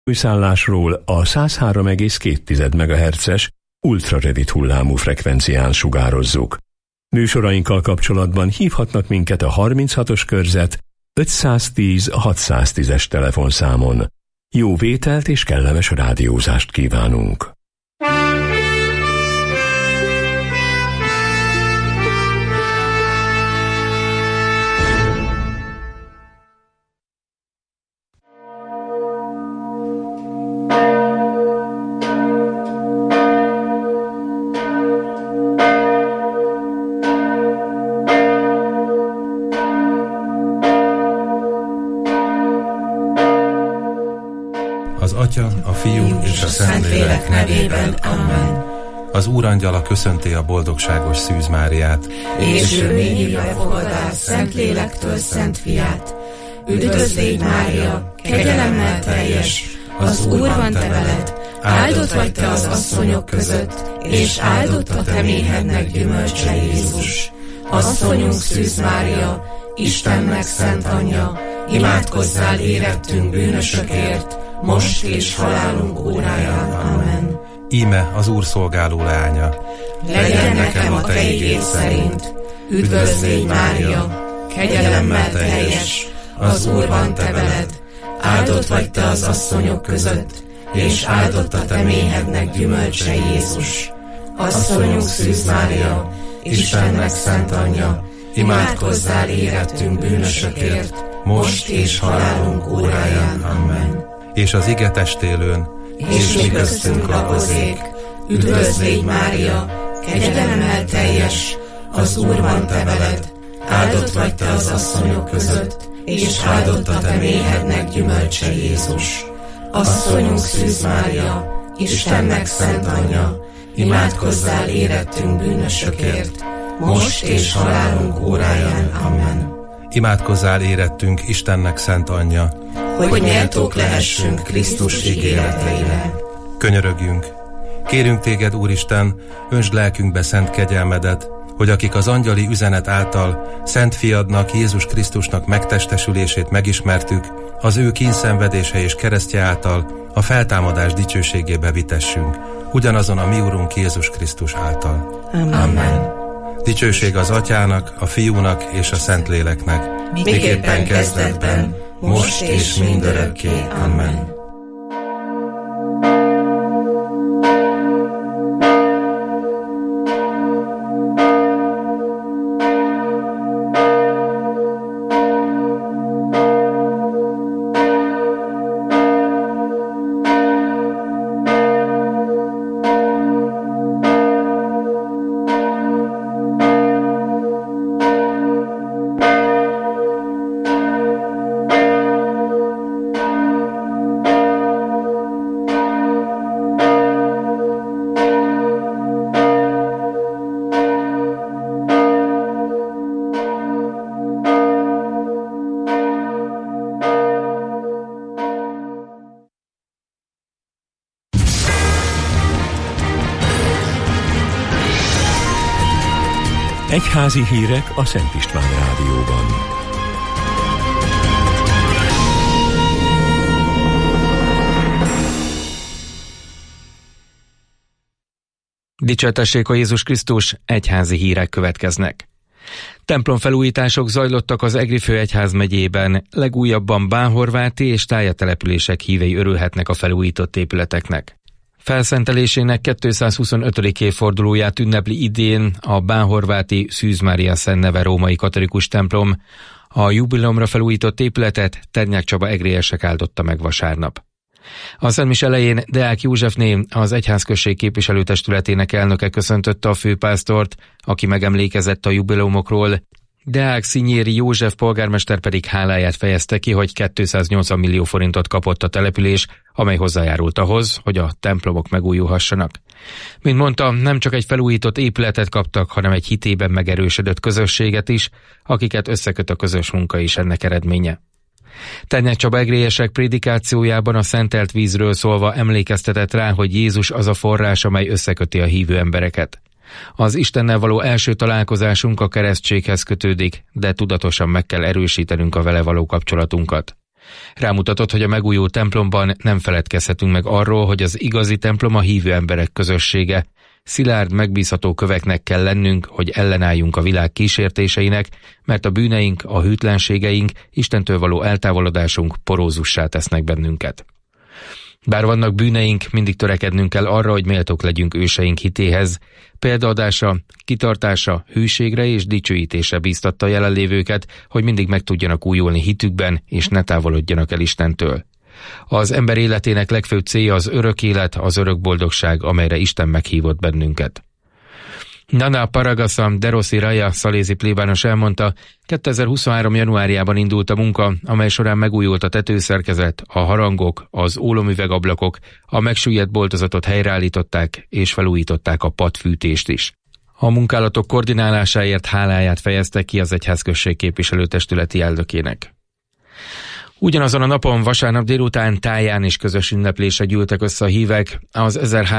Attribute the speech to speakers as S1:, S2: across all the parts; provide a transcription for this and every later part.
S1: Újszállásról a 103,2 MHz-es ultrarövid hullámú frekvencián sugározzuk. Műsorainkkal kapcsolatban hívhatnak minket a 36-os körzet 510 610-es telefonszámon. Jó vételt és kellemes rádiózást kívánunk!
S2: Az Atya, a Fiú és a Szentlélek nevében. Amen. Az Úrangyala köszönti a boldogságos Szűz Máriát.
S3: És ő még hívja fogadás Szentlélektől Szent Fiát. Üdvözl légy, Mária, kegyelemmel teljes, az Úr van te veled, áldott vagy te az asszonyok között, és áldott a te méhednek gyümölcse, Jézus. Asszonyunk Szűz Mária, Istennek szent anyja, imádkozzál érettünk bűnösökért, most és halálunk óráján. Amen.
S2: Íme az Úr szolgáló leánya.
S3: Legyen nekem a te igéd szerint. Üdvözl légy, Mária, kegyelemmel teljes, az Úr van te veled, áldott vagy te az asszonyok között, és áldott a te méhednek gyümölcse, Jézus. Asszonyunk Szűz Mária, Istennek szent anyja, imádkozzál érettünk bűnösökért, most és halálunk óráján. Amen.
S2: És az ige testélőn,
S3: és mi köztünk lakozék. Üdvözl légy, Mária, kegyelemmel teljes, az Úr van te veled, áldott vagy te az asszonyok között, és áldott a te méhednek gyümölcse, Jézus. Asszonyunk Szűz Mária, Istennek szent anyja, imádkozzál érettünk bűnösökért, most és halálunk óráján. Amen.
S2: Imádkozzál érettünk Istennek szent anyja,
S3: hogy méltók lehessünk Krisztus ígéreteire.
S2: Könyörögjünk! Kérünk téged, Úristen, öntsd lelkünkbe szent kegyelmedet, hogy akik az angyali üzenet által szent fiadnak, Jézus Krisztusnak megtestesülését megismertük, az ő kínszenvedése és keresztje által a feltámadás dicsőségébe vitessünk, ugyanazon a mi Urunk Jézus Krisztus által.
S3: Amen.
S2: Dicsőség az Atyának, a Fiúnak és a Szentléleknek,
S3: miképpen kezdetben, most és mindörökké. Amen.
S1: Egyházi hírek a Szent István Rádióban.
S4: Dicsértessék a Jézus Krisztus, egyházi hírek következnek. Templomfelújítások zajlottak az Egri főegyházmegyében, legújabban báhorváti és tájatelepülések hívei örülhetnek a felújított épületeknek. Felszentelésének 225. évfordulóját ünnepli idén a báhorváti Szűz Mária Szent Neve római katolikus templom. A jubileumra felújított épületet Ternyák Csaba egriesek áldotta meg vasárnap. A szentmise elején Deák Józsefné, az egyházközség képviselőtestületének elnöke köszöntötte a főpásztort, aki megemlékezett a jubileumokról. Deák Szinyéri József polgármester pedig háláját fejezte ki, hogy 280 millió forintot kapott a település, amely hozzájárult ahhoz, hogy a templomok megújulhassanak. Mint mondta, nem csak egy felújított épületet kaptak, hanem egy hitében megerősödött közösséget is, akiket összeköt a közös munka is ennek eredménye. Ternyák Csaba egriesek prédikációjában a szentelt vízről szólva emlékeztetett rá, hogy Jézus az a forrás, amely összeköti a hívő embereket. Az Istennel való első találkozásunk a keresztséghez kötődik, de tudatosan meg kell erősítenünk a vele való kapcsolatunkat. Rámutatott, hogy a megújuló templomban nem feledkezhetünk meg arról, hogy az igazi templom a hívő emberek közössége. Szilárd, megbízható köveknek kell lennünk, hogy ellenálljunk a világ kísértéseinek, mert a bűneink, a hűtlenségeink, Istentől való eltávolodásunk porózussá tesznek bennünket. Bár vannak bűneink, mindig törekednünk kell arra, hogy méltók legyünk őseink hitéhez. Példaadása, kitartása, hűségre és dicsőítésre bíztatta a jelenlévőket, hogy mindig meg tudjanak újulni hitükben, és ne távolodjanak el Istentől. Az ember életének legfőbb célja az örök élet, az örök boldogság, amelyre Isten meghívott bennünket. Nana Paragasa de Rossi Raja szalézi plébános elmondta, 2023. januárjában indult a munka, amely során megújult a tetőszerkezet, a harangok, az ólomüvegablakok, a megsüllyedt boltozatot helyreállították és felújították a padfűtést is. A munkálatok koordinálásáért háláját fejezte ki az egyházközség képviselőtestületi elnökének. Ugyanazon a napon, vasárnap délután táján is közös ünneplésre gyűltek össze a hívek az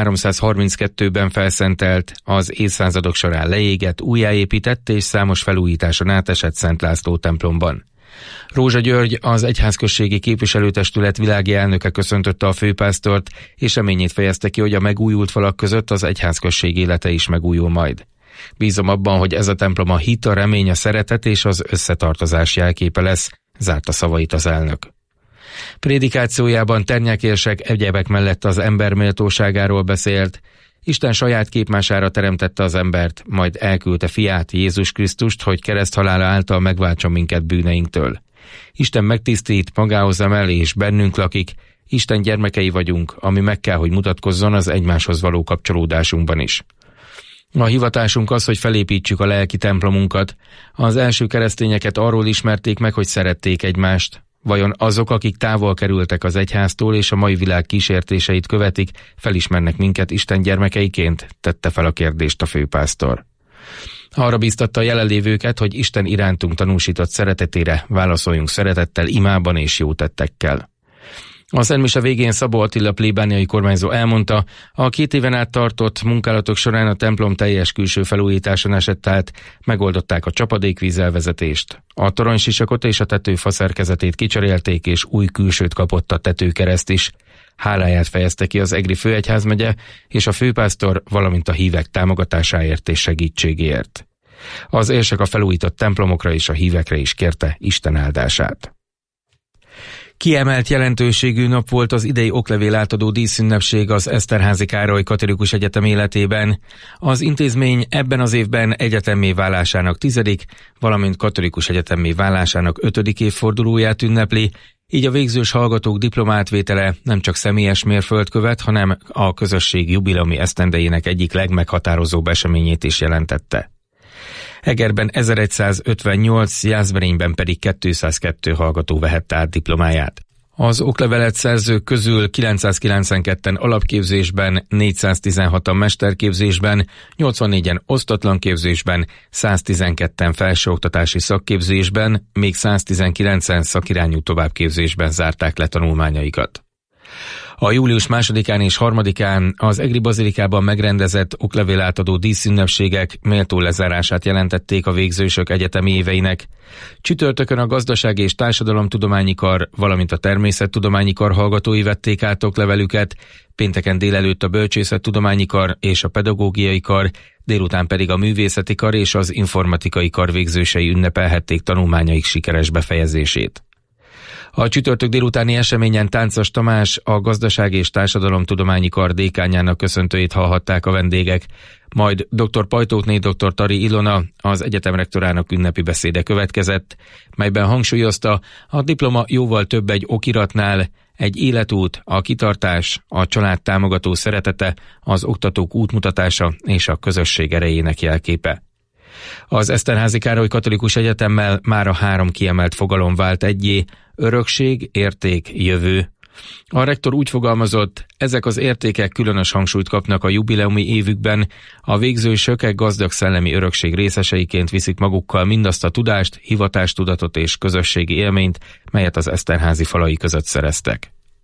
S4: 1332-ben felszentelt, az évszázadok során leégett, újjáépített és számos felújításon átesett Szent László templomban. Rózsa György, az egyházközségi képviselőtestület világi elnöke köszöntötte a főpásztort, és reményét fejezte ki, hogy a megújult falak között az egyházközség élete is megújul majd. Bízom abban, hogy ez a templom a hit, a remény, a szeretet és az összetartozás jelképe lesz, zárta szavait az elnök. Prédikációjában Ternyák érsek egyebek mellett az ember méltóságáról beszélt. Isten saját képmására teremtette az embert, majd elküldte fiát, Jézus Krisztust, hogy kereszthalála által megváltson minket bűneinktől. Isten megtisztít, magához emel és bennünk lakik, Isten gyermekei vagyunk, ami meg kell, hogy mutatkozzon az egymáshoz való kapcsolódásunkban is. A hivatásunk az, hogy felépítsük a lelki templomunkat. Az első keresztényeket arról ismerték meg, hogy szerették egymást. Vajon azok, akik távol kerültek az egyháztól és a mai világ kísértéseit követik, felismernek minket Isten gyermekeiként? Tette fel a kérdést a főpásztor. Arra bíztatta a jelenlévőket, hogy Isten irántunk tanúsított szeretetére válaszoljunk szeretettel, imában és jó tettekkel. A szentmise végén Szabó Attila plébániai kormányzó elmondta, a 2 éven át tartott munkálatok során a templom teljes külső felújításon esett át, megoldották a csapadékvízelvezetést. A toronysisakot és a tetőfa szerkezetét kicserélték, és új külsőt kapott a tetőkereszt is. Háláját fejezte ki az egri főegyházmegye és a főpásztor, valamint a hívek támogatásáért és segítségéért. Az érsek a felújított templomokra és a hívekre is kérte Isten áldását. Kiemelt jelentőségű nap volt az idei oklevél átadó díszünnepség az Eszterházy Károly Katolikus Egyetem életében. Az intézmény ebben az évben egyetemmé válásának 10., valamint katolikus egyetemmé válásának 5. évfordulóját ünnepli, így a végzős hallgatók diplomátvétele nem csak személyes mérföldkövet, hanem a közösség jubileumi esztendejének egyik legmeghatározóbb eseményét is jelentette. Egerben 1158, Jászberényben pedig 202 hallgató vehette át diplomáját. Az oklevelet szerzők közül 992-en alapképzésben, 416-an mesterképzésben, 84-en osztatlan képzésben, 112-en felsőoktatási szakképzésben, még 119-en szakirányú továbbképzésben zárták le tanulmányaikat. A július 2-án és 3-án az Egri Bazilikában megrendezett oklevélátadó díszünnepségek méltó lezárását jelentették a végzősök egyetemi éveinek. Csütörtökön a Gazdasági és Társadalomtudományi Kar, valamint a Természettudományi Kar hallgatói vették át oklevelüket, pénteken délelőtt a Bölcsészettudományi Kar és a Pedagógiai Kar, délután pedig a Művészeti Kar és az Informatikai Kar végzősei ünnepelhették tanulmányaik sikeres befejezését. A csütörtök délutáni eseményen Táncos Tamás, a Gazdasági és Társadalomtudományi Kar dékánjának köszöntőjét hallhatták a vendégek, majd dr. Pajtótné dr. Tari Ilona, az egyetem rektorának ünnepi beszéde következett, melyben hangsúlyozta, a diploma jóval több egy okiratnál, egy életút, a kitartás, a család támogató szeretete, az oktatók útmutatása és a közösség erejének jelképe. Az Eszterházy Károly Katolikus Egyetemmel mára 3 kiemelt fogalom vált egyé: örökség, érték, jövő. A rektor úgy fogalmazott, ezek az értékek különös hangsúlyt kapnak a jubileumi évükben, a végzősök egy gazdag szellemi örökség részeseiként viszik magukkal mindazt a tudást, hivatástudatot és közösségi élményt, melyet az Eszterházy falai között szereztek.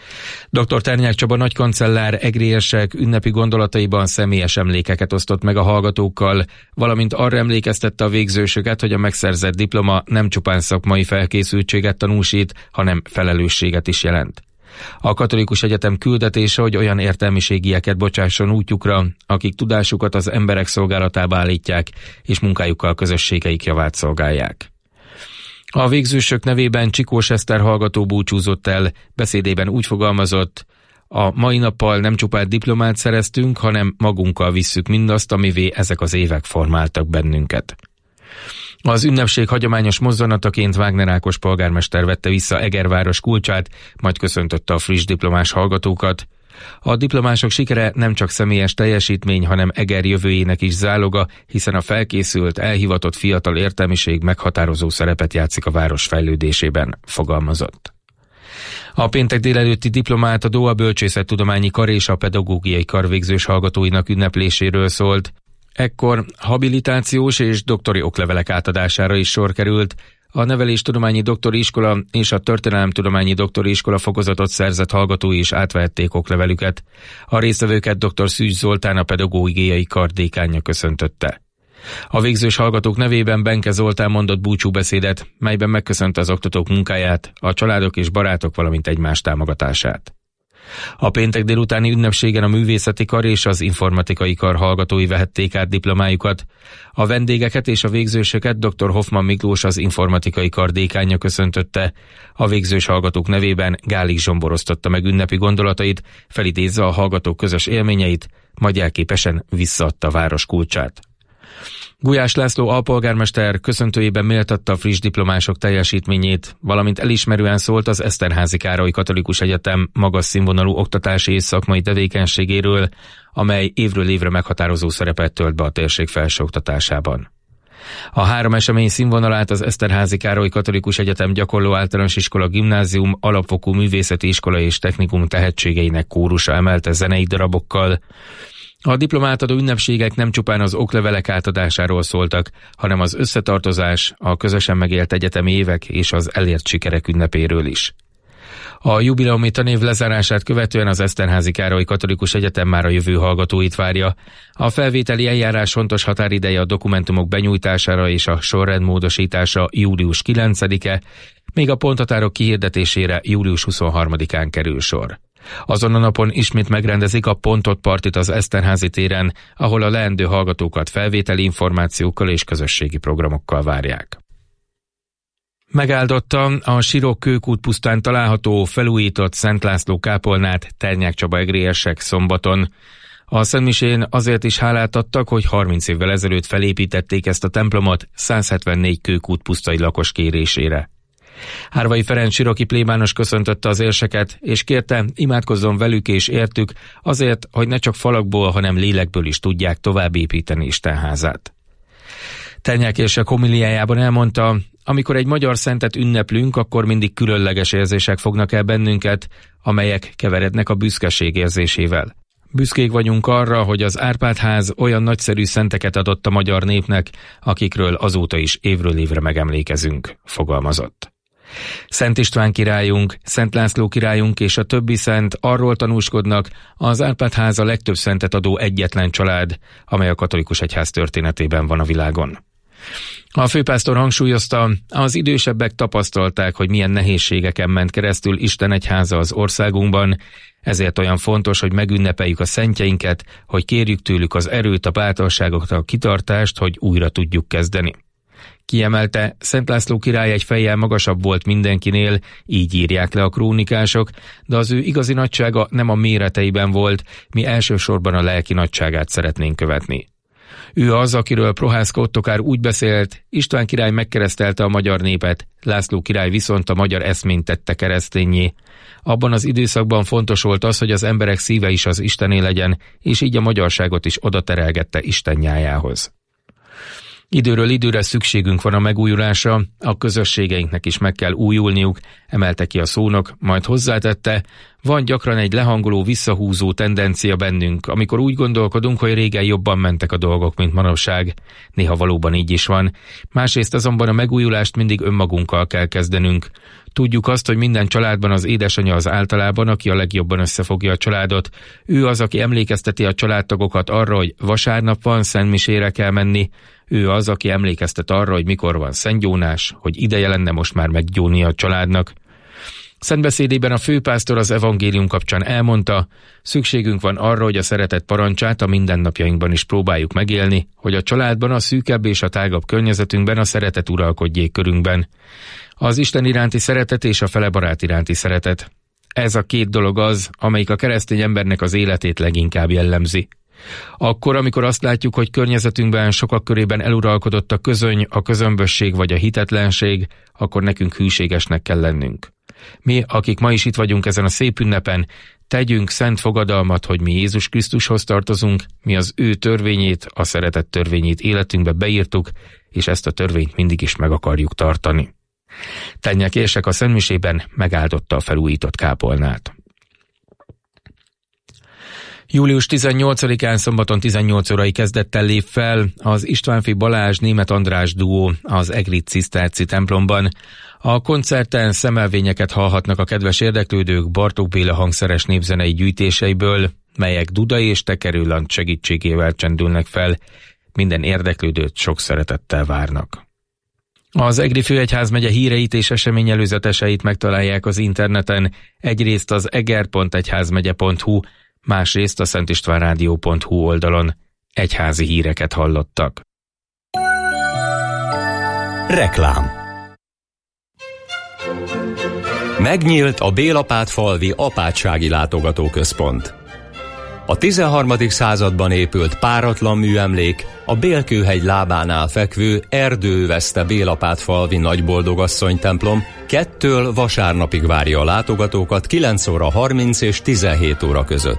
S4: Dr. Ternyák Csaba nagykancellár egriesek ünnepi gondolataiban személyes emlékeket osztott meg a hallgatókkal, valamint arra emlékeztette a végzősöket, hogy a megszerzett diploma nem csupán szakmai felkészültséget tanúsít, hanem felelősséget is jelent. A Katolikus Egyetem küldetése, hogy olyan értelmiségieket bocsásson útjukra, akik tudásukat az emberek szolgálatába állítják, és munkájukkal közösségeik javát szolgálják. A végzősök nevében Csikós Eszter hallgató búcsúzott el, beszédében úgy fogalmazott: a mai nappal nem csupán diplomát szereztünk, hanem magunkkal visszük mindazt, amivé ezek az évek formáltak bennünket. Az ünnepség hagyományos mozzanataként Wagner Ákos polgármester vette vissza Egerváros kulcsát, majd köszöntötte a friss diplomás hallgatókat. A diplomások sikere nem csak személyes teljesítmény, hanem Eger jövőjének is záloga, hiszen a felkészült, elhivatott fiatal értelmiség meghatározó szerepet játszik a város fejlődésében, fogalmazott. A péntek délelőtti diplomátadó a bölcsészettudományi kar és a pedagógiai kar végzős hallgatóinak ünnepléséről szólt. Ekkor habilitációs és doktori oklevelek átadására is sor került. A neveléstudományi doktori iskola és a történelemtudományi doktori iskola fokozatot szerzett hallgatói is átvehették oklevelüket. A résztvevőket dr. Szűcs Zoltán, a pedagógiai kar dékánja köszöntötte. A végzős hallgatók nevében Benke Zoltán mondott búcsúbeszédet, melyben megköszönte az oktatók munkáját, a családok és barátok, valamint egymás támogatását. A péntek délutáni ünnepségen a művészeti kar és az informatikai kar hallgatói vehették át diplomájukat. A vendégeket és a végzősöket dr. Hoffman Miklós, az informatikai kar dékánja köszöntötte. A végzős hallgatók nevében Gálik Zsombor osztotta meg ünnepi gondolatait, felidézve a hallgatók közös élményeit, majd jelképesen visszaadta a város kulcsát. Gulyás László alpolgármester köszöntőjében méltatta a friss diplomások teljesítményét, valamint elismerően szólt az Eszterházy Károly Katolikus Egyetem magas színvonalú oktatási és szakmai tevékenységéről, amely évről évre meghatározó szerepet tölt be a térség felsőoktatásában. A 3 esemény színvonalát az Eszterházy Károly Katolikus Egyetem Gyakorló Általános Iskola Gimnázium, Alapfokú Művészeti Iskola és Technikum tehetségeinek kórusa emelte zenei darabokkal. A diplomátadó ünnepségek nem csupán az oklevelek átadásáról szóltak, hanem az összetartozás, a közösen megélt egyetemi évek és az elért sikerek ünnepéről is. A jubileumi tanév lezárását követően az Eszterházy Károly Katolikus Egyetem már a jövő hallgatóit várja. A felvételi eljárás fontos határideje a dokumentumok benyújtására és a sorrend módosítása július 9-e, még a ponthatárok kihirdetésére július 23-án kerül sor. Azon a napon ismét megrendezik a Pontot partit az Eszterházy téren, ahol a leendő hallgatókat felvételi információkkal és közösségi programokkal várják. Megáldotta a Sirok Kőkút pusztán található felújított Szent László kápolnát Ternyák Csaba egriesek szombaton. A szentmisén azért is hálát adtak, hogy 30 évvel ezelőtt felépítették ezt a templomot 174 Kőkút pusztai lakos kérésére. Árvai Ferenc siroki plébános köszöntötte az érseket, és kérte, imádkozzon velük és értük, azért, hogy ne csak falakból, hanem lélekből is tudják tovább építeni Istenházát. Ternyák érsek homiliájában elmondta, amikor egy magyar szentet ünneplünk, akkor mindig különleges érzések fognak el bennünket, amelyek keverednek a büszkeség érzésével. Büszkék vagyunk arra, hogy az Árpád-ház olyan nagyszerű szenteket adott a magyar népnek, akikről azóta is évről évre megemlékezünk, fogalmazott. Szent István királyunk, Szent László királyunk és a többi szent arról tanúskodnak, az Árpád-ház a legtöbb szentet adó egyetlen család, amely a katolikus egyház történetében van a világon. A főpásztor hangsúlyozta, az idősebbek tapasztalták, hogy milyen nehézségeken ment keresztül Isten egyháza az országunkban, ezért olyan fontos, hogy megünnepeljük a szentjeinket, hogy kérjük tőlük az erőt, a bátorságot, a kitartást, hogy újra tudjuk kezdeni. Kiemelte, Szent László király egy fejjel magasabb volt mindenkinél, így írják le a krónikások, de az ő igazi nagysága nem a méreteiben volt, mi elsősorban a lelki nagyságát szeretnénk követni. Ő az, akiről Prohászka Ottokár úgy beszélt, István király megkeresztelte a magyar népet, László király viszont a magyar eszményt tette kereszténnyé. Abban az időszakban fontos volt az, hogy az emberek szíve is az Istené legyen, és így a magyarságot is oda terelgette Isten nyájához. Időről időre szükségünk van a megújulásra, a közösségeinknek is meg kell újulniuk, emelte ki a szónok, majd hozzátette, Van gyakran egy lehangoló, visszahúzó tendencia bennünk, amikor úgy gondolkodunk, hogy régen jobban mentek a dolgok, mint manapság. Néha valóban így is van. Másrészt azonban a megújulást mindig önmagunkkal kell kezdenünk. Tudjuk azt, hogy minden családban az édesanyja az általában, aki a legjobban összefogja a családot. Ő az, aki emlékezteti a családtagokat arra, hogy vasárnap van, szentmisére kell menni. Ő az, aki emlékeztet arra, hogy mikor van szentgyónás, hogy ideje lenne most már meggyónni a családnak. Szentbeszédében a főpásztor az evangélium kapcsán elmondta, szükségünk van arra, hogy a szeretet parancsát a mindennapjainkban is próbáljuk megélni, hogy a családban, a szűkebb és a tágabb környezetünkben a szeretet uralkodjék körünkben. Az Isten iránti szeretet és a felebarát iránti szeretet. Ez a két dolog az, amelyik a keresztény embernek az életét leginkább jellemzi. Akkor, amikor azt látjuk, hogy környezetünkben sokak körében eluralkodott a közöny, a közömbösség vagy a hitetlenség, akkor nekünk hűségesnek kell lennünk. Mi, akik ma is itt vagyunk ezen a szép ünnepen, tegyünk szent fogadalmat, hogy mi Jézus Krisztushoz tartozunk, mi az ő törvényét, a szeretet törvényét életünkbe beírtuk, és ezt a törvényt mindig is meg akarjuk tartani. Tennyek érsek a szentmisében megáldotta a felújított kápolnát. Július 18-án szombaton 18 órai kezdettel lép fel az Istvánffy Balázs Németh András duó az egri ciszterci templomban. A koncerten szemelvényeket hallhatnak a kedves érdeklődők Bartók Béla hangszeres népzenei gyűjtéseiből, melyek duda és tekerőlant segítségével csendülnek fel. Minden érdeklődőt sok szeretettel várnak. Az Egri főegyházmegye híreit és eseményelőzeteseit megtalálják az interneten, egyrészt az eger.egyházmegye.hu, másrészt a szentistvánradio.hu oldalon. Egyházi híreket hallottak.
S1: Reklám. Megnyílt a Bélapátfalvi apátsági látogatóközpont. A 13. században épült páratlan műemlék a Bélkőhegy lábánál fekvő Erdőveszte Bélapátfalvi Nagyboldogasszony templom 2-től vasárnapig várja a látogatókat 9 óra 30 és 17 óra között.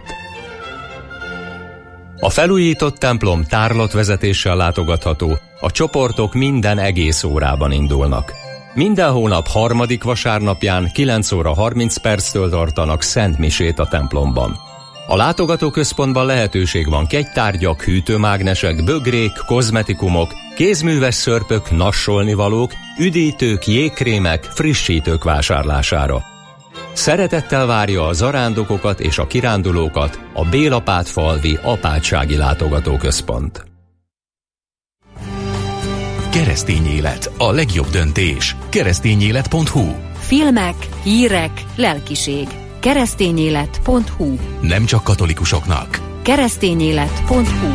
S1: A felújított templom tárlatvezetéssel látogatható, a csoportok minden egész órában indulnak. Minden hónap 3. vasárnapján 9 óra 30 perctől tartanak szentmisét a templomban. A látogatóközpontban lehetőség van kegytárgyak, hűtőmágnesek, bögrék, kozmetikumok, kézműves szörpök, nassolnivalók, üdítők, jégkrémek, frissítők vásárlására. Szeretettel várja a zarándokokat és a kirándulókat a Bélapátfalvi apátsági látogatóközpont.
S5: Keresztény élet, a legjobb döntés. Keresztényélet.hu.
S6: Filmek, hírek, lelkiség. Keresztényélet.hu.
S5: Nem csak katolikusoknak.
S6: Keresztényélet.hu.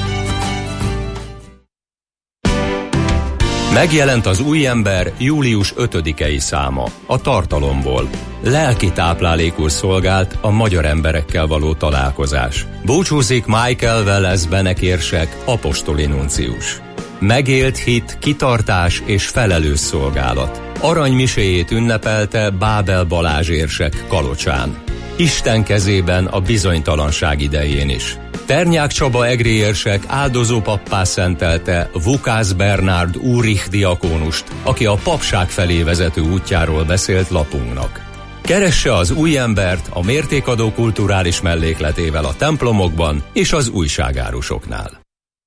S1: Megjelent az új ember július 5-i száma, a Tartalomból. Lelki táplálékul szolgált a magyar emberekkel való találkozás. Búcsúzik Michael Welles benekérsek, apostoli nuncius. Megélt hit, kitartás és felelős szolgálat. Aranymiséjét ünnepelte Bábel Balázs érsek Kalocsán. Isten kezében a bizonytalanság idején is. Ternyák Csaba egri érsek áldozópappá szentelte Vukász Bernárd Úrich diakónust, aki a papság felé vezető útjáról beszélt lapunknak. Keresse az új embert a mértékadó kulturális mellékletével a templomokban és az újságárusoknál.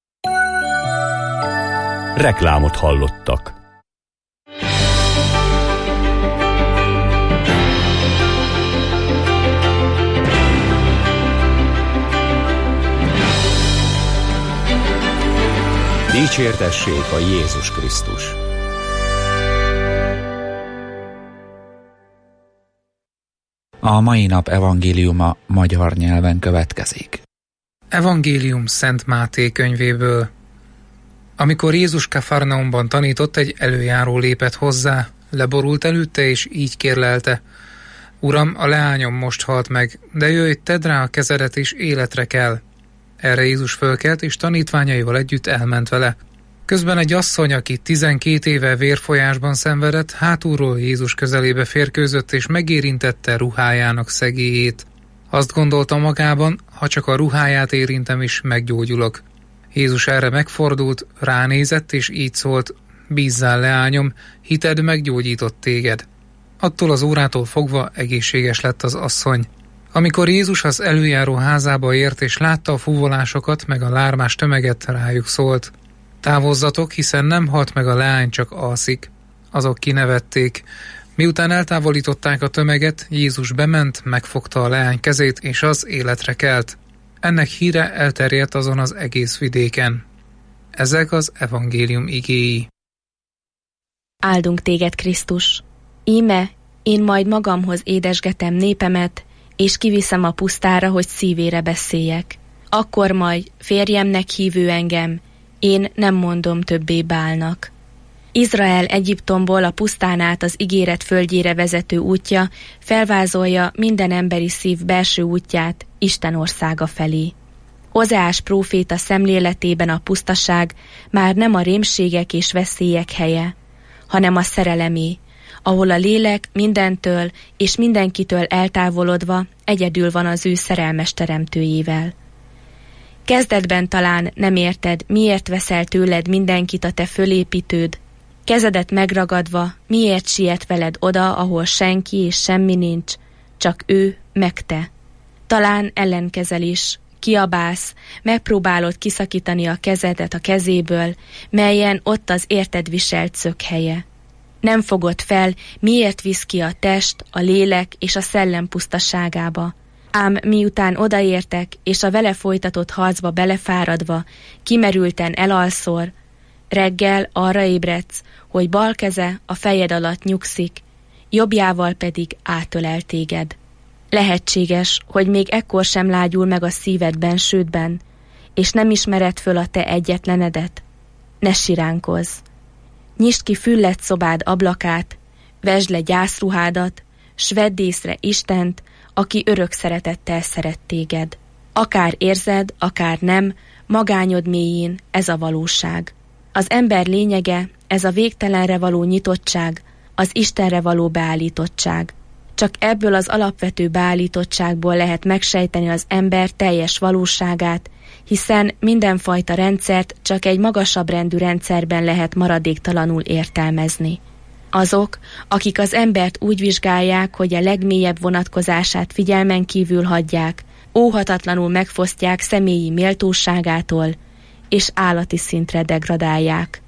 S2: Reklámot hallottak. Dicsértessék a Jézus Krisztus!
S7: A mai nap evangéliuma magyar nyelven következik.
S8: Evangélium Szent Máté könyvéből. Amikor Jézus Kafarnaumban tanított, egy előjáró lépett hozzá, leborult előtte és így kérlelte: Uram, a leányom most halt meg, de jöjj, tedd rá a kezedet és életre kell. Erre Jézus fölkelt, és tanítványaival együtt elment vele. Közben egy asszony, aki 12 éve vérfolyásban szenvedett, hátulról Jézus közelébe férkőzött, és megérintette ruhájának szegélyét. Azt gondolta magában, ha csak a ruháját érintem is, meggyógyulok. Jézus erre megfordult, ránézett, és így szólt: Bízzál, leányom, hited meggyógyított téged. Attól az órától fogva egészséges lett az asszony. Amikor Jézus az előjáró házába ért, és látta a fuvolásokat, meg a lármás tömeget, rájuk szólt: távozzatok, hiszen nem halt meg a leány, csak alszik. Azok kinevették. Miután eltávolították a tömeget, Jézus bement, megfogta a leány kezét, és az életre kelt. Ennek híre elterjedt azon az egész vidéken. Ezek az evangélium igéi.
S9: Áldunk téged, Krisztus! Íme, én majd magamhoz édesgetem népemet, és kiviszem a pusztára, hogy szívére beszéljek. Akkor majd férjemnek hívő engem, én nem mondom többé Bálnak. Izrael Egyiptomból a pusztán át az ígéret földjére vezető útja felvázolja minden emberi szív belső útját Isten országa felé. Ozeás próféta szemléletében a pusztaság már nem a rémségek és veszélyek helye, hanem a szerelemé, ahol a lélek mindentől és mindenkitől eltávolodva egyedül van az ő szerelmes teremtőjével. Kezdetben talán nem érted, miért veszel tőled mindenkit a te fölépítőd, kezedet megragadva, miért siet veled oda, ahol senki és semmi nincs, csak ő meg te. Talán ellenkezel is, kiabálsz, megpróbálod kiszakítani a kezedet a kezéből, melyen ott az érted viselt szökhelye. Nem fogod fel, miért visz ki a test, a lélek és a szellem pusztaságába. Ám miután odaértek, és a vele folytatott harcba belefáradva, kimerülten elalszol, reggel arra ébredsz, hogy bal keze a fejed alatt nyugszik, jobbjával pedig átölel téged. Lehetséges, hogy még ekkor sem lágyul meg a szíved bensődben, és nem ismered föl a te egyetlenedet. Ne siránkozz! Nyisd ki füllett szobád ablakát, vesd le gyászruhádat, s vedd észre Istent, aki örök szeretettel szeret téged. Akár érzed, akár nem, magányod mélyén ez a valóság. Az ember lényege, ez a végtelenre való nyitottság, az Istenre való beállítottság. Csak ebből az alapvető beállítottságból lehet megsejteni az ember teljes valóságát, hiszen mindenfajta rendszert csak egy magasabb rendű rendszerben lehet maradéktalanul értelmezni. Azok, akik az embert úgy vizsgálják, hogy a legmélyebb vonatkozását figyelmen kívül hagyják, óhatatlanul megfosztják személyi méltóságától, és állati szintre degradálják.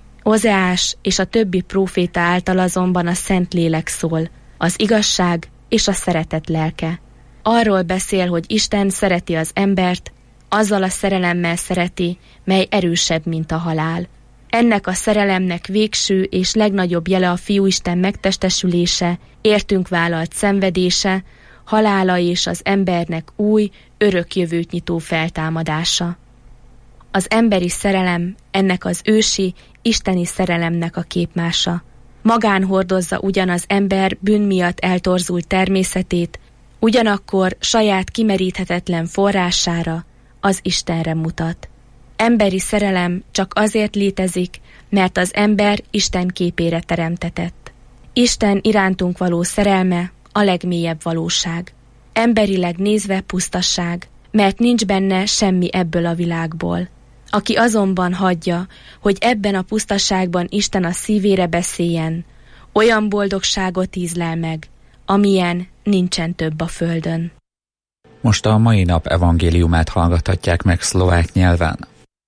S9: Ozeás és a többi próféta által azonban a Szentlélek szól, az igazság és a szeretet lelke. Arról beszél, hogy Isten szereti az embert, azzal a szerelemmel szereti, mely erősebb, mint a halál. Ennek a szerelemnek végső és legnagyobb jele a Fiúisten megtestesülése, értünk vállalt szenvedése, halála és az embernek új, örök jövőt nyitó feltámadása. Az emberi szerelem ennek az ősi, isteni szerelemnek a képmása. Magán hordozza ugyan az ember bűn miatt eltorzult természetét, ugyanakkor saját kimeríthetetlen forrására, az Istenre mutat. Emberi szerelem csak azért létezik, mert az ember Isten képére teremtetett. Isten irántunk való szerelme a legmélyebb valóság. Emberileg nézve pusztasság, mert nincs benne semmi ebből a világból. Aki azonban hagyja, hogy ebben a pusztaságban Isten a szívére beszéljen, olyan boldogságot ízlel meg, amilyen nincsen több a földön.
S7: Most a mai nap evangéliumát hallgathatják meg szlovák nyelven.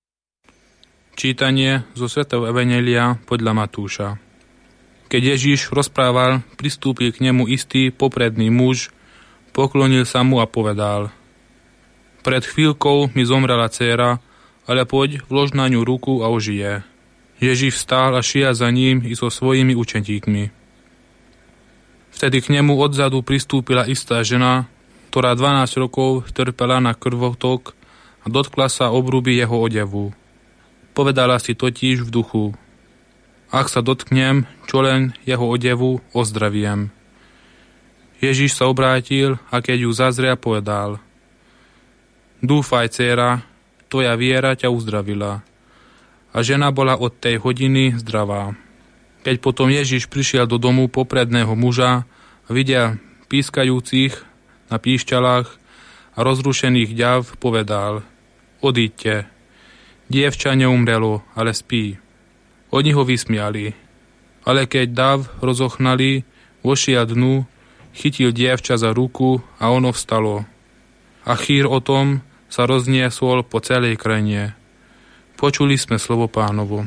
S10: Čítanie zo svätého evanjelia podľa Matúša. Keď Ježiš rozprával, pristúpil k nemu istý popredný muž, poklonil sa mu a povedal: Pred chvíľkou mi zomrela dcéra, ale poď, vlož na ňu ruku a ožije. Ježiš vstál a šiel za ním i so svojimi učeníkmi. Vtedy k nemu odzadu pristúpila istá žena, ktorá 12 rokov trpela na krvotok a dotkla sa obruby jeho odevu. Povedala si totiž v duchu: Ak sa dotknem čo len jeho odevu, ozdraviem. Ježiš sa obrátil a keď ju zazrel, povedal: Dúfaj, dcéra, tvoja viera ťa uzdravila. A žena bola od tej hodiny zdravá. Keď potom Ježiš prišiel do domu popredného muža a videl pískajúcich na píšťalách a rozrušených ďav, povedal: Odíďte, dievča neumrelo, ale spí. Oni ho vysmiali. Ale keď dav rozochnali, vošiel dnu, chytil dievča za ruku a ono vstalo. A chýr o tom sa rozniesol po celej krajine. Počuli sme slovo Pánovo.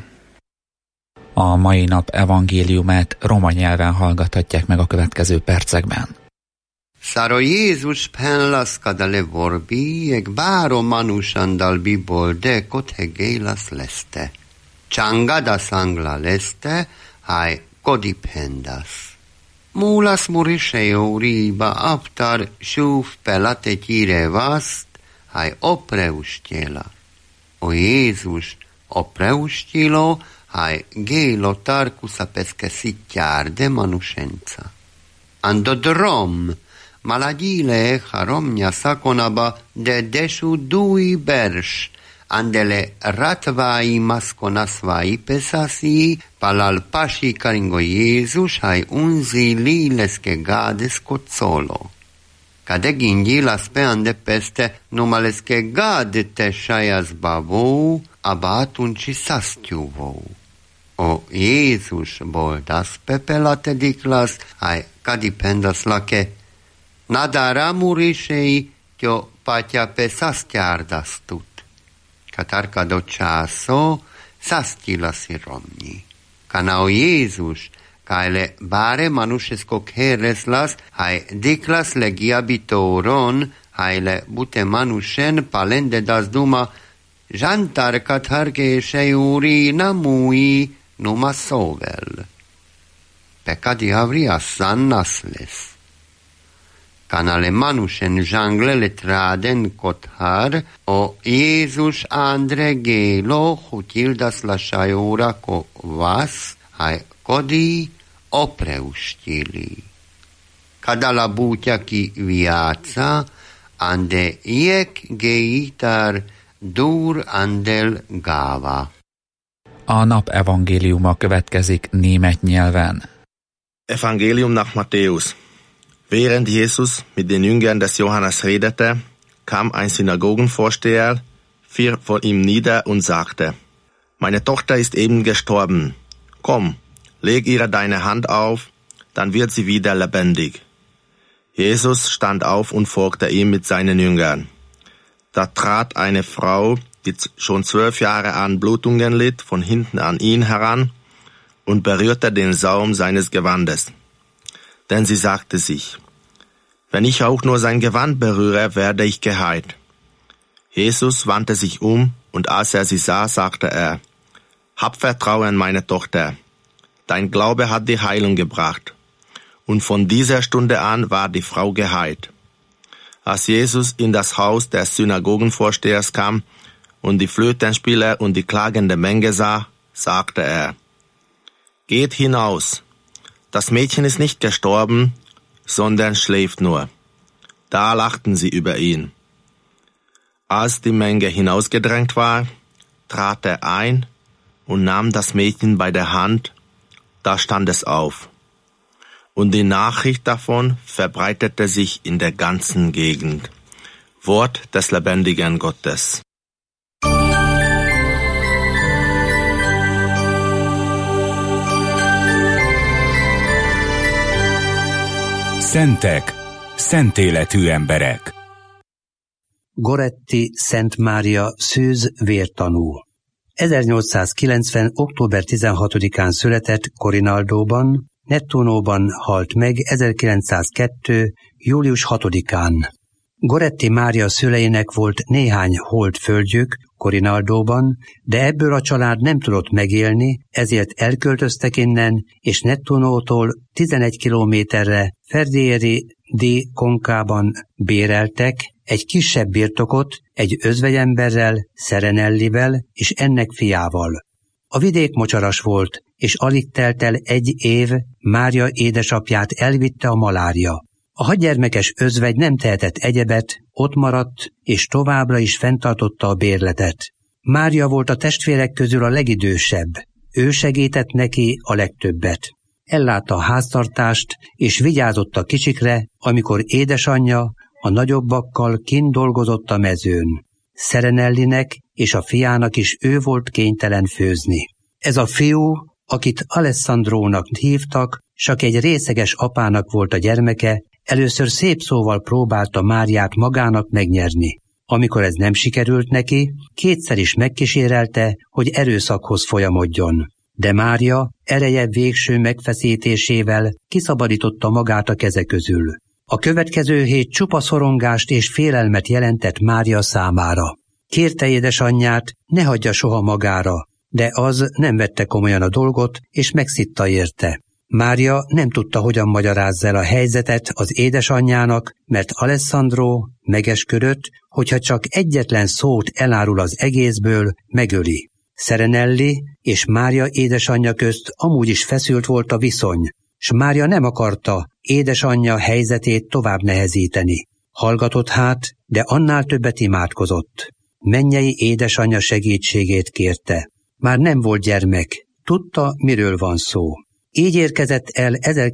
S7: A mai nap evangéliumát roma nyelven hallgathatják meg a következő percekben.
S11: Saro Jézus penlaskadale vorbi, eg báro manusandal bibolde kothegélas leste. Csangada sangla leste, haj kodipendas. Mulas muriseo riba aptar šuf pelate tire vast, haj opreustjela. O Jézus opreustjilo, haj gélo tarkusa peske sitjárde manusenca. Ando drom, maladile haromnia sakonaba de dešu dui berš, andele ratvai maskonasvai pesasi, palal paši karingo Jézus, haj unzi lileske gades kotsolo. Kade gingilas pe ande peste numaleske gade te šajas bavou, aba atunci sastjuvou. O Jézus boldas pepelate diklas, haj kadipendas lake, nadara murisei tjo patja pe sastjardastut. Katarka do časo sastila si romni. Kanao Jézus, kaile bare manušesko kereslas, haj diklas legia bitoron, hajle bute manušen palende das duma, žantar katarke šejuri namui numa sovel. Pekadi avria san nasles. Kanale manušen žanglele traden kothar, o Jézus andre gelo hutildas la šajura ko vas, haj kodi opreustili. Kada la butja ki viaca, ande iek geitar dur andel gava.
S7: A nap evangéliuma következik német nyelven.
S12: Evangelium nach Matthäus. Während Jesus mit den Jüngern des Johannes redete, kam ein Synagogenvorsteher, fiel vor ihm nieder und sagte: Meine Tochter ist eben gestorben. Komm, leg ihr deine Hand auf, dann wird sie wieder lebendig. Jesus stand auf und folgte ihm mit seinen Jüngern. Da trat eine Frau, die schon 12 Jahre an Blutungen litt, von hinten an ihn heran und berührte den Saum seines Gewandes. Denn sie sagte sich: Wenn ich auch nur sein Gewand berühre, werde ich geheilt. Jesus wandte sich um, und als er sie sah, sagte er: Hab Vertrauen, meine Tochter. Dein Glaube hat die Heilung gebracht. Und von dieser Stunde an war die Frau geheilt. Als Jesus in das Haus des Synagogenvorstehers kam und die Flötenspieler und die klagende Menge sah, sagte er: Geht hinaus. Das Mädchen ist nicht gestorben, sondern schläft nur. Da lachten sie über ihn. Als die Menge hinausgedrängt war, trat er ein und nahm das Mädchen bei der Hand, da stand es auf. Und die Nachricht davon verbreitete sich in der ganzen Gegend. Wort des lebendigen Gottes.
S5: Szentek, szent életű emberek.
S13: Goretti Szent Mária szűz vértanú. 1890. október 16-án született Corinaldóban, Nettunóban halt meg 1902. július 6-án. Goretti Mária szüleinek volt néhány holdföldjük Corinaldóban, de ebből a család nem tudott megélni, ezért elköltöztek innen, és Nettunótól 11 kilométerre Ferdieri di Concában béreltek egy kisebb birtokot egy özvegyemberrel, Serenellivel és ennek fiával. A vidék mocsaras volt, és alig telt el 1 év, Mária édesapját elvitte a malária. A 6 gyermekes özvegy nem tehetett egyebet, ott maradt, és továbbra is fenntartotta a bérletet. Mária volt a testvérek közül a legidősebb. Ő segített neki a legtöbbet. Ellátta a háztartást, és vigyázott a kicsikre, amikor édesanyja a nagyobbakkal kint dolgozott a mezőn. Serenellinek és a fiának is ő volt kénytelen főzni. Ez a fiú, akit Alessandrónak hívtak, csak egy részeges apának volt a gyermeke, Először szép szóval próbálta Máriát magának megnyerni. Amikor ez nem sikerült neki, kétszer is megkísérelte, hogy erőszakhoz folyamodjon. De Mária ereje végső megfeszítésével kiszabadította magát a keze közül. A következő hét csupa szorongást és félelmet jelentett Mária számára. Kérte édesanyját, ne hagyja soha magára, de az nem vette komolyan a dolgot, és megszitta érte. Mária nem tudta, hogyan magyarázza el a helyzetet az édesanyjának, mert Alessandro megesküdött, hogyha csak egyetlen szót elárul az egészből, megöli. Serenelli és Mária édesanyja közt amúgy is feszült volt a viszony, s Mária nem akarta édesanyja helyzetét tovább nehezíteni. Hallgatott hát, de annál többet imádkozott. Mennyei édesanyja segítségét kérte. Már nem volt gyermek, tudta, miről van szó. Így érkezett el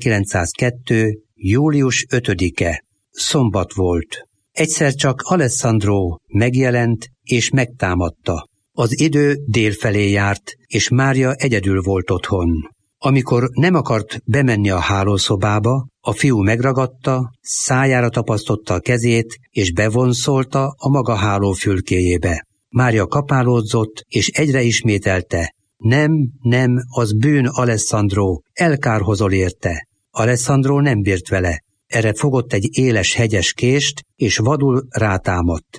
S13: 1902. július 5-e. Szombat volt. Egyszer csak Alessandro megjelent és megtámadta. Az idő délfelé járt, és Mária egyedül volt otthon. Amikor nem akart bemenni a hálószobába, a fiú megragadta, szájára tapasztotta a kezét, és bevonszolta a maga hálófülkéjébe. Mária kapálódzott, és egyre ismételte: nem, az bűn, Alessandro, elkárhozol érte. Alessandro nem bírt vele. Erre fogott egy éles hegyes kést, és vadul rátámadt.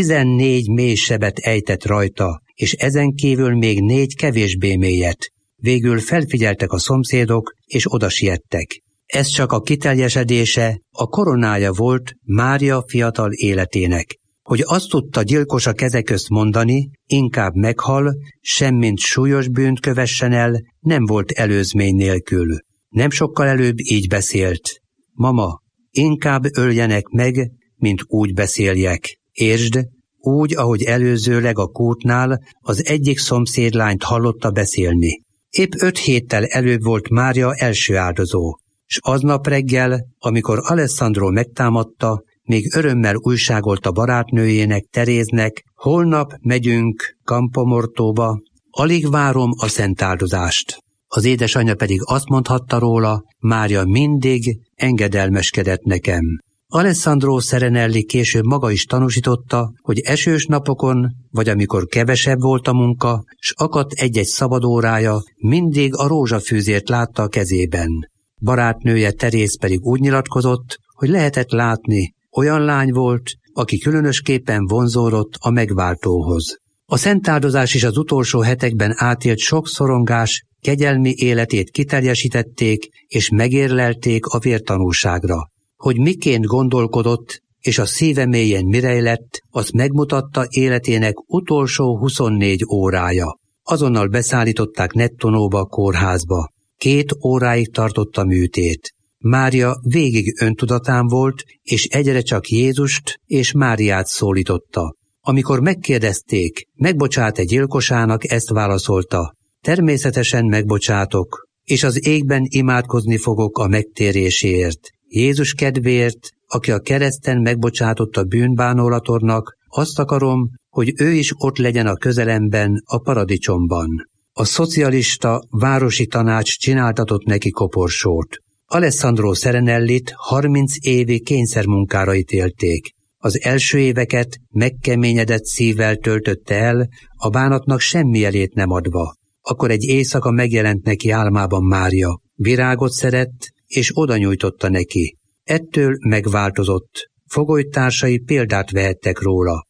S13: 14 mély sebet ejtett rajta, és ezen kívül még 4 kevésbé mélyet. Végül felfigyeltek a szomszédok, és odasiettek. Ez csak a kiteljesedése, a koronája volt Mária fiatal életének. Hogy azt tudta gyilkos a keze közt mondani, inkább meghal, semmint súlyos bűnt kövessen el, nem volt előzmény nélkül. Nem sokkal előbb így beszélt: mama, inkább öljenek meg, mint úgy beszéljek. Értsd, úgy, ahogy előzőleg a kútnál az egyik szomszédlányt hallotta beszélni. Épp 5 héttel előbb volt Mária első áldozó, s aznap reggel, amikor Alessandro megtámadta, még örömmel újságolta barátnőjének, Teréznek: holnap megyünk Campomortóba, alig várom a szentáldozást. Az édesanyja pedig azt mondhatta róla: Mária mindig engedelmeskedett nekem. Alessandro Serenelli később maga is tanúsította, hogy esős napokon, vagy amikor kevesebb volt a munka, s akadt egy-egy szabadórája, mindig a rózsafűzért látta a kezében. Barátnője Teréz pedig úgy nyilatkozott, hogy lehetett látni, olyan lány volt, aki különösképpen vonzódott a megváltóhoz. A szentáldozás és az utolsó hetekben átélt sok szorongás kegyelmi életét kiteljesítették és megérlelték a vértanúságra. Hogy miként gondolkodott, és a szíve mélyen mi rejlett, azt megmutatta életének utolsó 24 órája. Azonnal beszállították Nettunóba a kórházba. 2 óráig tartott a műtét. Mária végig öntudatán volt, és egyre csak Jézust és Máriát szólította. Amikor megkérdezték, megbocsát-e gyilkosának, ezt válaszolta: természetesen megbocsátok, és az égben imádkozni fogok a megtéréséért. Jézus kedvéért, aki a kereszten megbocsátott a bűnbánólatornak, azt akarom, hogy ő is ott legyen a közelemben, a paradicsomban. A szocialista városi tanács csináltatott neki koporsót. Alessandro Serenellit 30 évi kényszermunkára ítélték. Az első éveket megkeményedett szívvel töltötte el, a bánatnak semmi jelét nem adva. Akkor egy éjszaka megjelent neki álmában Mária. Virágot szedett, és oda nyújtotta neki. Ettől megváltozott. Fogolytársai példát vehettek róla.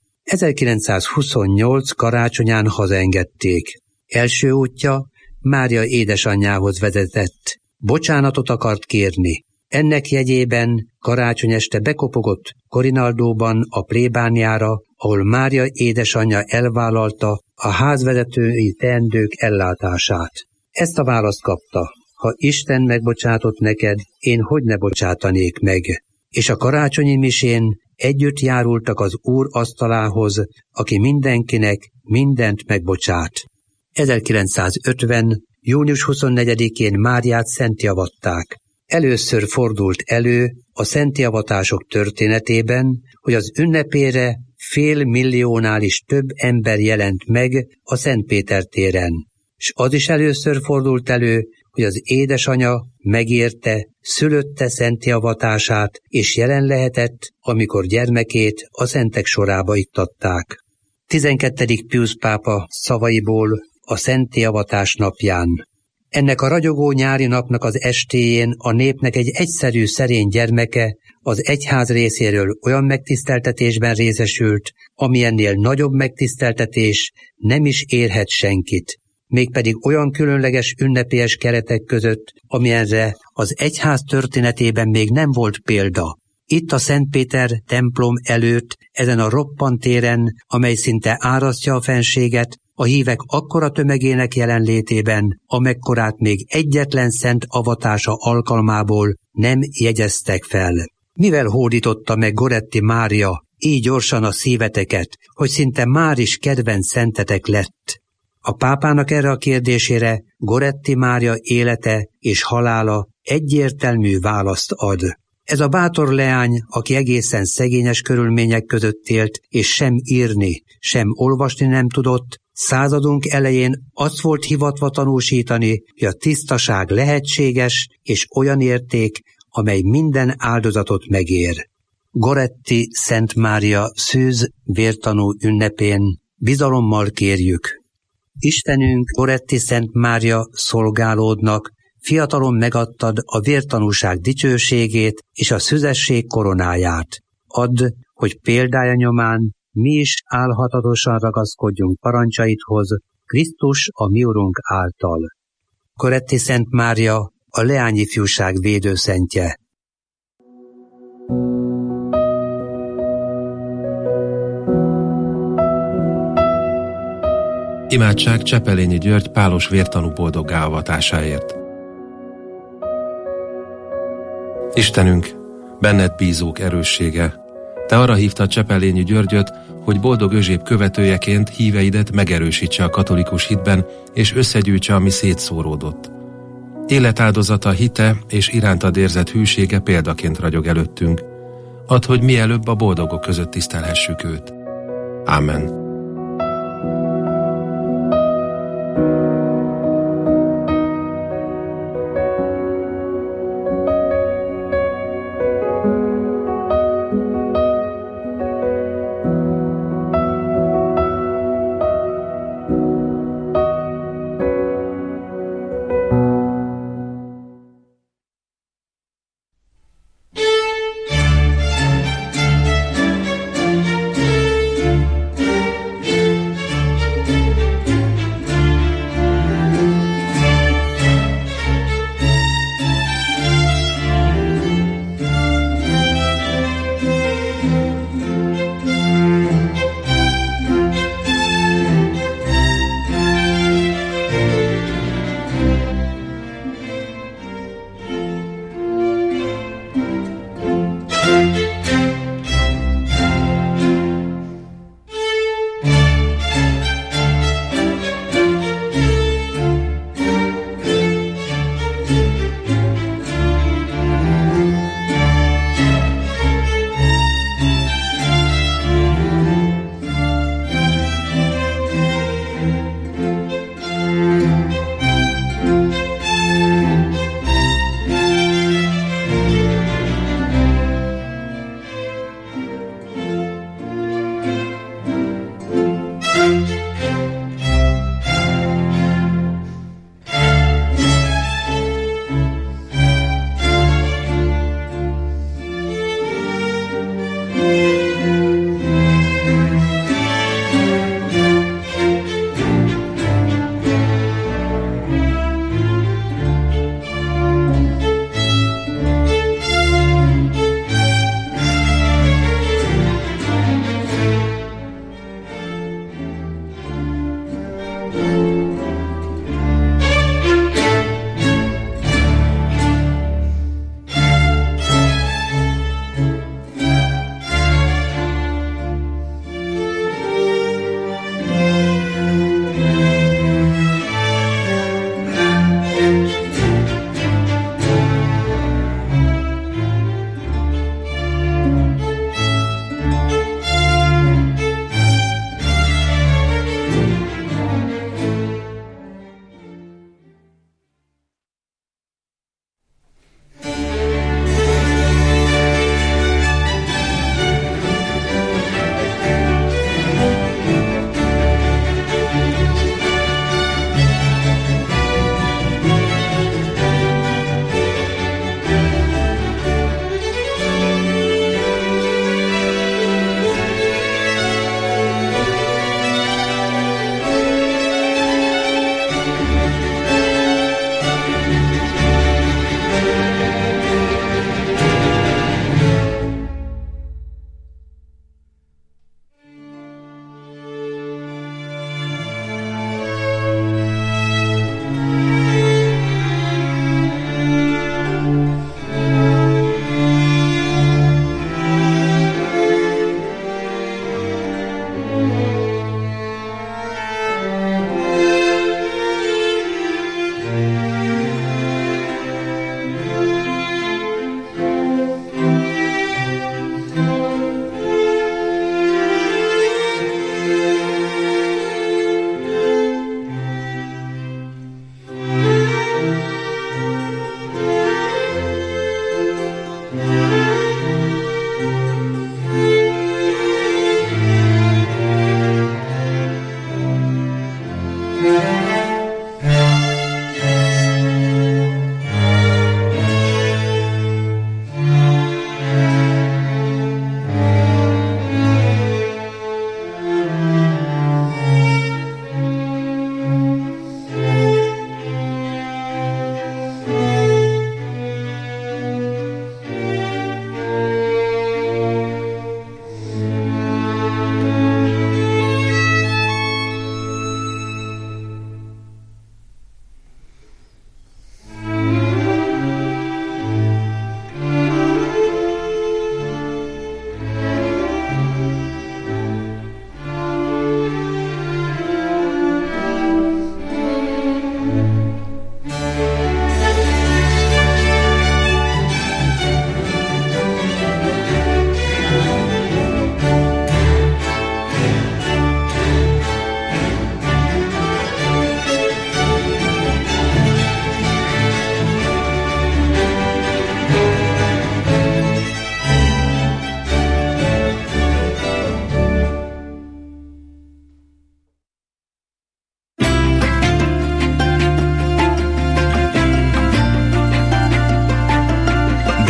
S13: 1928 karácsonyán hazaengedték. Első útja Mária édesanyjához vezetett. Bocsánatot akart kérni. Ennek jegyében karácsony este bekopogott Corinaldóban a plébániára, ahol Mária édesanyja elvállalta a házvezetői teendők ellátását. Ezt a választ kapta: ha Isten megbocsátott neked, én hogy ne bocsátanék meg? És a karácsonyi misén együtt járultak az Úr asztalához, aki mindenkinek mindent megbocsát. 1950. június 24-én Máriát szentjavatták. Először fordult elő a szentjavatások történetében, hogy az ünnepére 500 000 is több ember jelent meg a Szent Péter téren. S az is először fordult elő, hogy az édesanya megérte, szülötte szentté avatását, és jelen lehetett, amikor gyermekét a szentek sorába ittatták. 12. Piusz pápa szavaiból a szentté avatás napján. Ennek a ragyogó nyári napnak az estéjén a népnek egy egyszerű, szerény gyermeke az egyház részéről olyan megtiszteltetésben részesült, ami ennél nagyobb megtiszteltetés nem is érhet senkit. Mégpedig olyan különleges ünnepélyes keretek között, amilyenre az egyház történetében még nem volt példa. Itt a Szent Péter templom előtt, ezen a roppant téren, amely szinte árasztja a fenséget, a hívek akkora tömegének jelenlétében, amekkorát még egyetlen szent avatása alkalmából nem jegyeztek fel. Mivel hódította meg Goretti Mária így gyorsan a szíveteket, hogy szinte már is kedvenc szentetek lett? A pápának erre a kérdésére Goretti Mária élete és halála egyértelmű választ ad. Ez a bátor leány, aki egészen szegényes körülmények között élt, és sem írni, sem olvasni nem tudott, századunk elején azt volt hivatva tanúsítani, hogy a tisztaság lehetséges és olyan érték, amely minden áldozatot megér. Goretti Szent Mária szűz vértanú ünnepén bizalommal kérjük. Istenünk, Goretti Szent Mária szolgálódnak, fiatalon megadtad a vértanúság dicsőségét és a szüzesség koronáját. Add, hogy példája nyomán mi is álhatatosan ragaszkodjunk parancsaidhoz, Krisztus a mi Urunk által. Goretti Szent Mária, a leányifjúság védőszentje.
S2: Imádság Csepelényi György pálos vértanú boldoggá avatásáért. Istenünk, benned bízók erőssége, te arra hívtad Csepelényi Györgyöt, hogy boldog Özséb követőjeként híveidet megerősítse a katolikus hitben, és összegyűjtse, ami szétszóródott. Életáldozata, hite és irántad érzett hűsége példaként ragyog előttünk. Add, hogy mielőbb a boldogok között tisztelhessük őt. Ámen.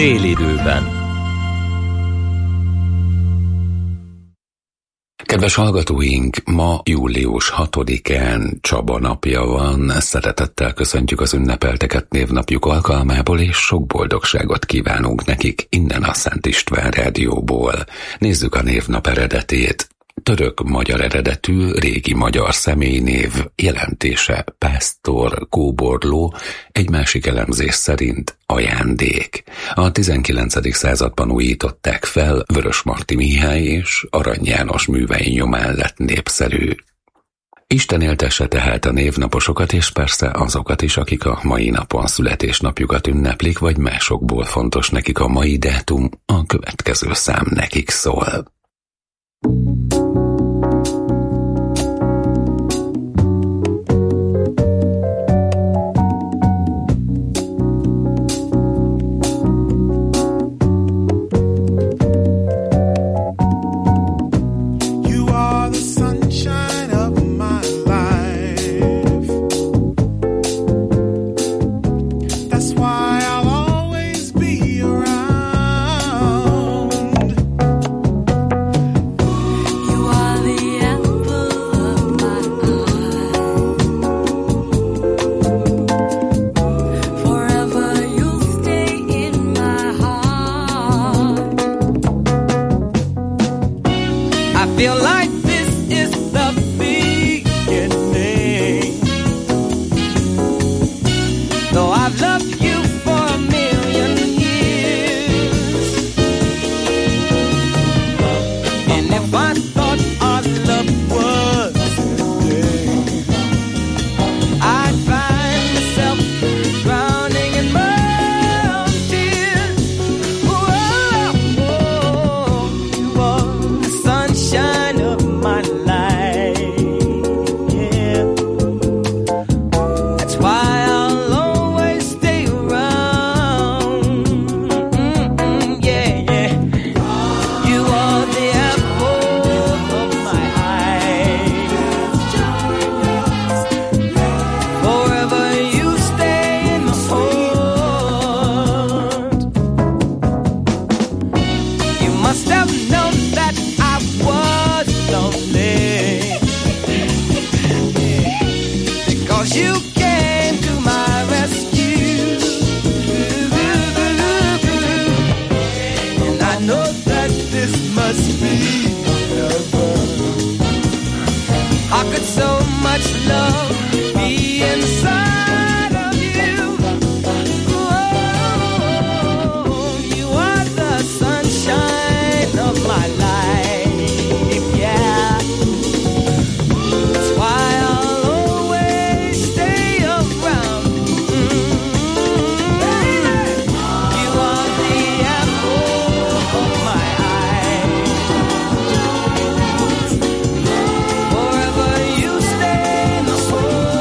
S1: Délidőben. Kedves hallgatóink, ma július 6-án Csaba napja van, szeretettel köszöntjük az ünnepelteket névnapjuk alkalmából, és sok boldogságot kívánunk nekik innen a Szent István Rádióból. Nézzük a névnap eredetét. Török-magyar eredetű, régi magyar személynév, jelentése pásztor, kóborló, egy másik elemzés szerint ajándék. A 19. században újították fel, Vörösmarty Mihály és Arany János művei nyomán lett népszerű. Isten éltesse tehát a névnaposokat, és persze azokat is, akik a mai napon születésnapjukat ünneplik, vagy másokból fontos nekik a mai dátum, a következő szám nekik szól.
S14: Forever you stay in the hole.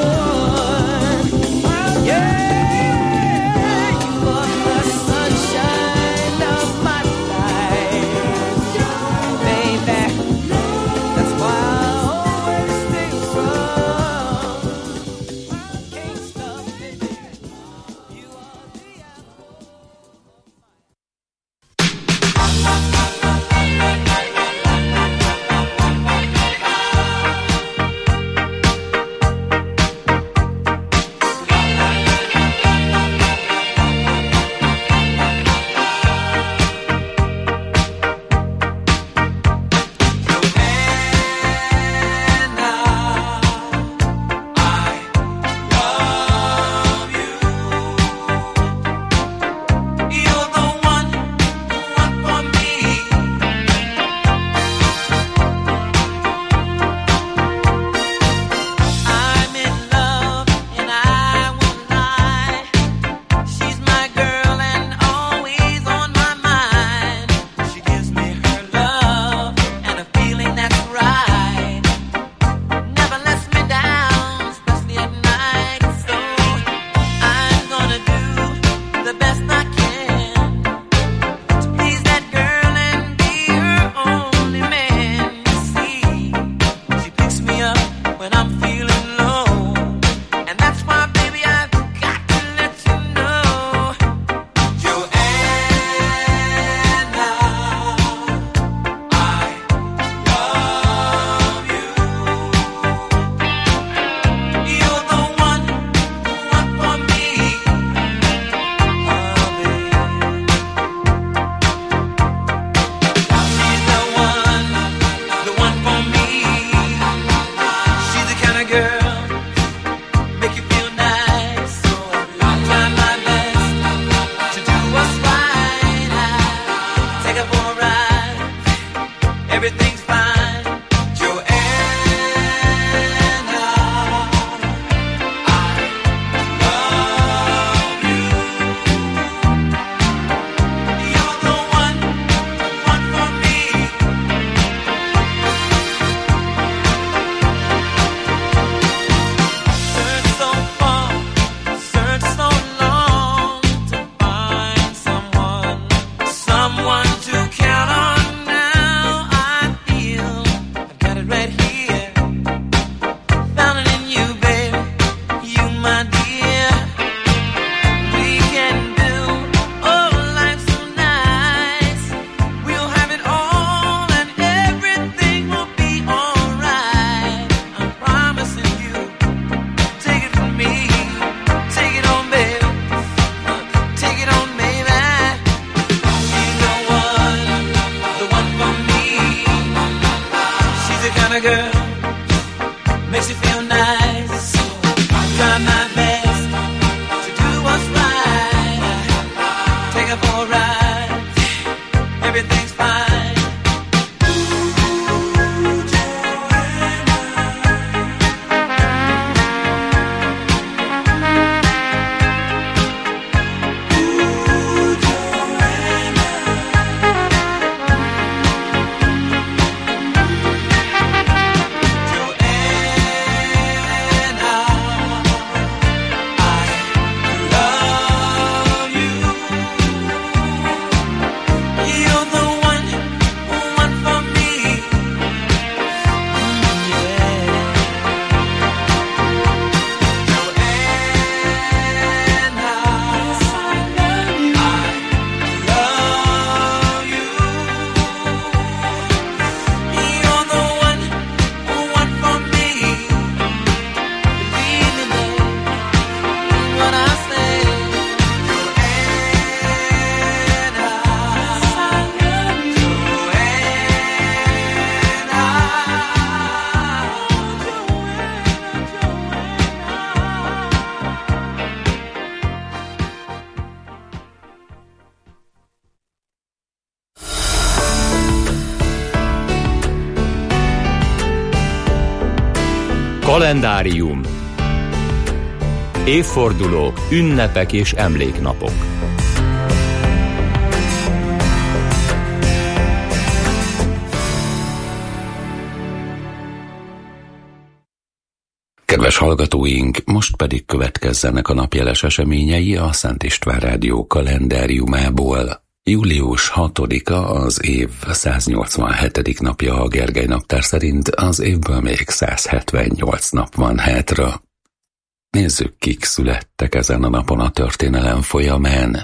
S1: Kalendárium. Évfordulók, ünnepek és emléknapok.
S14: Kedves hallgatóink, most pedig következzenek a napjeles eseményei a Szent István Rádió kalendáriumából. Július 6-a az év 187. napja a Gergely naptár szerint, az évből még 178 nap van hátra. Nézzük, kik születtek ezen a napon a történelem folyamán.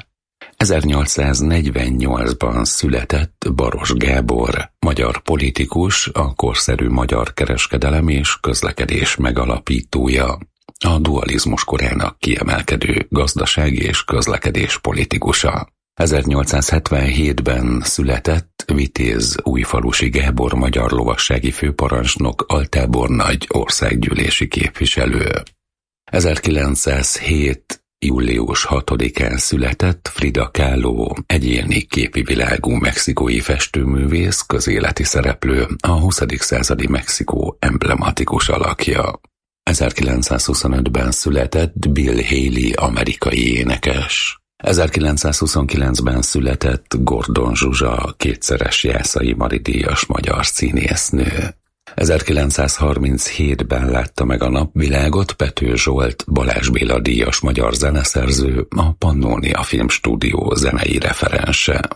S14: 1848-ban született Baros Gábor, magyar politikus, a korszerű magyar kereskedelem és közlekedés megalapítója, a dualizmus korának kiemelkedő gazdasági és közlekedés politikusa. 1877-ben született Vitéz Újfalusi Gábor, magyar lovassági főparancsnok, altábornagy, országgyűlési képviselő. 1907. július 6-án született Frida Kahlo, egyéni képi világú mexikói festőművész, közéleti szereplő, a 20. századi Mexikó emblematikus alakja. 1925-ben született Bill Haley, amerikai énekes. 1929-ben született Gordon Zsuzsa, kétszeres Jászai Mari díjas magyar színésznő. 1937-ben látta meg a napvilágot Pető Zsolt, Balázs Béla díjas magyar zeneszerző, a Pannónia Filmstúdió zenei referense.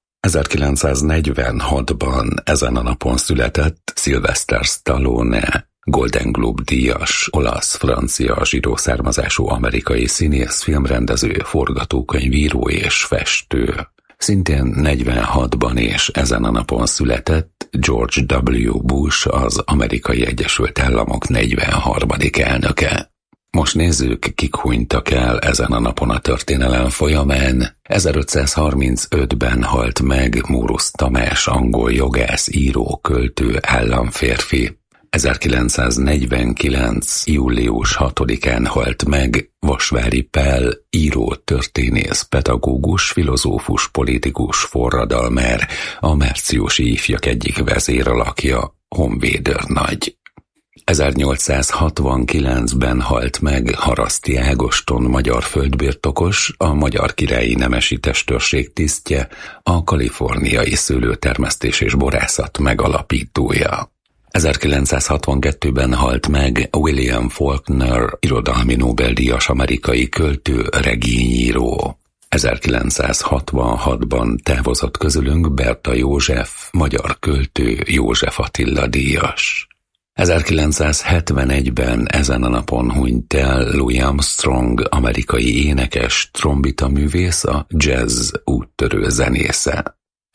S14: 1946-ban ezen a napon született Sylvester Stallone, Golden Globe díjas, olasz-francia zsidó származású amerikai színész, filmrendező, forgatókönyvíró és festő. Szintén 46-ban és ezen a napon született George W. Bush, az Amerikai Egyesült Államok 43. elnöke. Most nézzük, kik hunytak el ezen a napon a történelem folyamán. 1535-ben halt meg Mórusz Tamás, angol jogász, író, költő, államférfi. 1949. július 6-án halt meg Vasvári Pál, író, történész, pedagógus, filozófus, politikus, forradalmár, a márciusi ifjak egyik vezéralakja, honvédőrnagy. 1869-ben halt meg Haraszti Ágoston, magyar földbirtokos, a Magyar Királyi Nemesi Testőrség tisztje, a kaliforniai szőlőtermesztés és borászat megalapítója. 1962-ben halt meg William Faulkner, irodalmi Nobel-díjas amerikai költő, regényíró. 1966-ban távozott közülünk Berta József, magyar költő, József Attila díjas. 1971-ben ezen a napon hunyt el Louis Armstrong, amerikai énekes, trombitaművész, a jazz úttörő zenésze.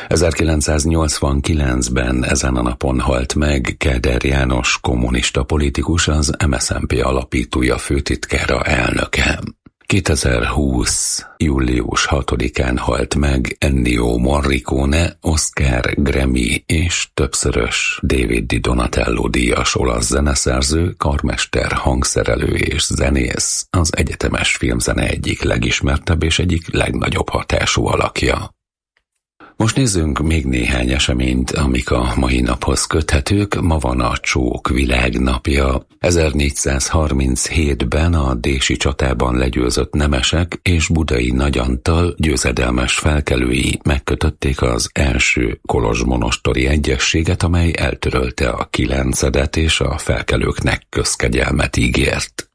S14: 1989-ben ezen a napon halt meg Kádár János, kommunista politikus, az MSZNP alapítója, főtitkára, elnöke. 2020. július 6-án halt meg Ennio Morricone, Oscar, Grammy és többszörös David Di Donatello díjas olasz zeneszerző, karmester, hangszerelő és zenész, az egyetemes filmzene egyik legismertebb és egyik legnagyobb hatású alakja. Most nézzünk még néhány eseményt, amik a mai naphoz köthetők. Ma van a csók világnapja. 1437-ben a dési csatában legyőzött nemesek és Budai Nagy Antal győzedelmes felkelői megkötötték az első kolozsmonostori egyezséget, amely eltörölte a kilencedet és a felkelőknek közkegyelmet ígért.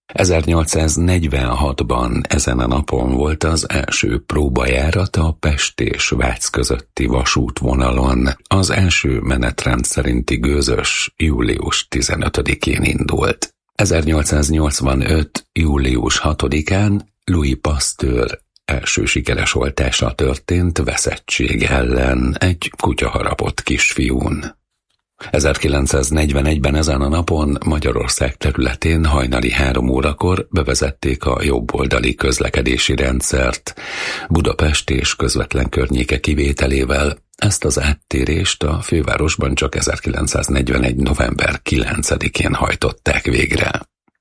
S14: 1846-ban ezen a napon volt az első próbajárat a Pest és Vác közötti vasútvonalon. Az első menetrend szerinti gőzös július 15-én indult. 1885. július 6-án Louis Pasteur első sikeres oltása történt veszettség ellen egy kutya harapott kisfiún. 1941-ben ezen a napon Magyarország területén hajnali 3 órakor bevezették a jobboldali közlekedési rendszert, Budapest és közvetlen környéke kivételével. Ezt az áttérést a fővárosban csak 1941. november 9-én hajtották végre.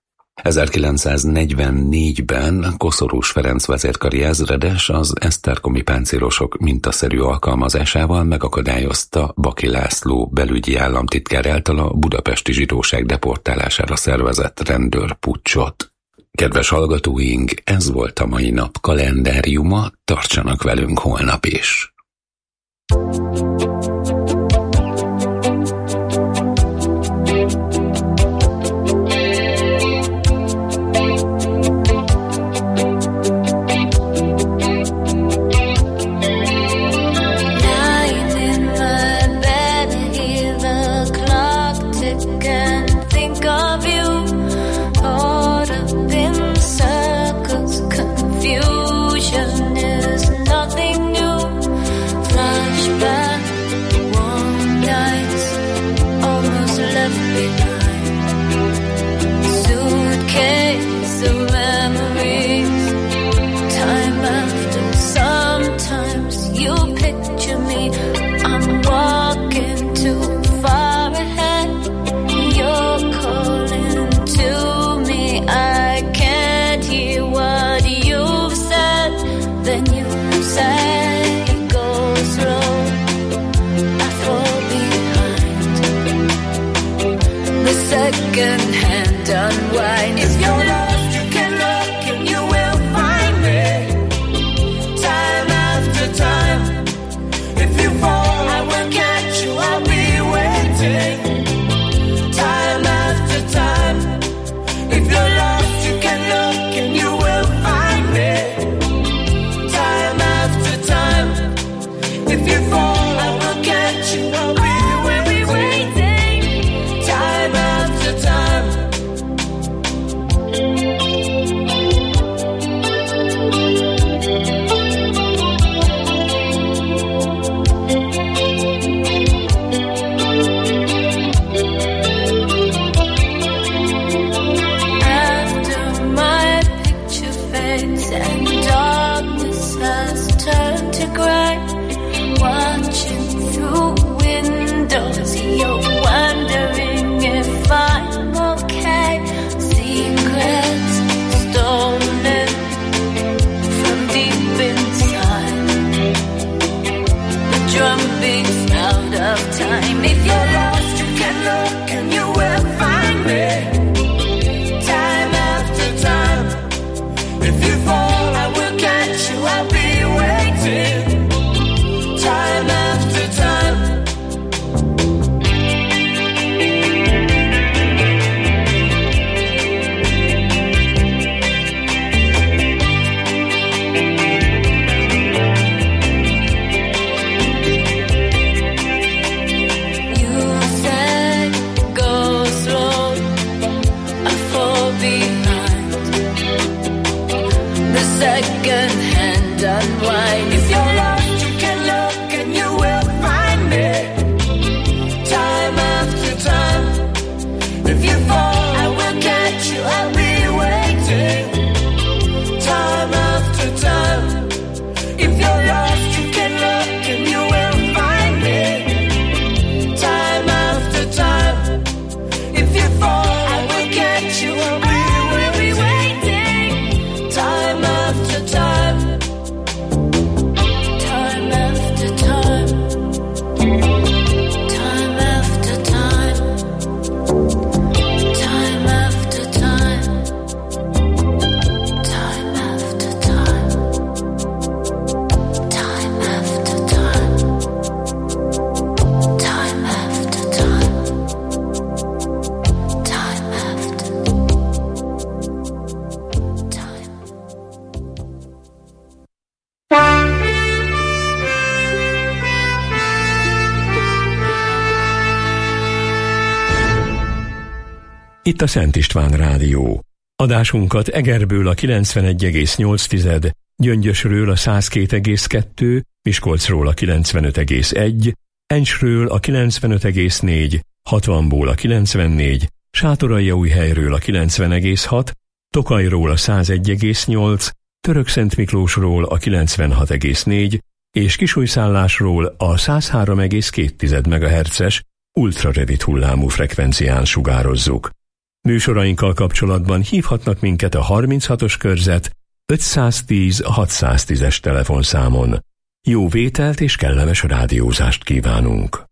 S14: 1944-ben Koszorús Ferenc vezérkari ezredes az esztergomi páncélosok mintaszerű alkalmazásával megakadályozta Baki László belügyi államtitkár által a budapesti zsidóság deportálására szervezett rendőrpuccsot. Kedves hallgatóink, ez volt a mai nap kalendáriuma, tartsanak velünk holnap is!
S3: Second-hand unwind. If you're lost, you can look and you will find me. Time after time. If you fall, I will catch you. I'll be waiting. Time after time. If you're lost, you can look and you will find me. Time after time. If you fall, I will catch you. I'll be waiting. Time after time.
S15: Itt a Szent István Rádió. Adásunkat Egerből a 91,8, Gyöngyösről a 102,2, Miskolcról a 95,1, Encsről a 95,4, Hatvanból a 94, Sátoraljaújhelyről a 90,6, Tokajról a 101,8, Törökszentmiklósról a 96,4 és Kisújszállásról a 103,2 MHz-es ultrarövid hullámú frekvencián sugározzuk. Műsorainkkal kapcsolatban hívhatnak minket a 36-os körzet 510 610-es telefonszámon. Jó vételt és kellemes rádiózást kívánunk!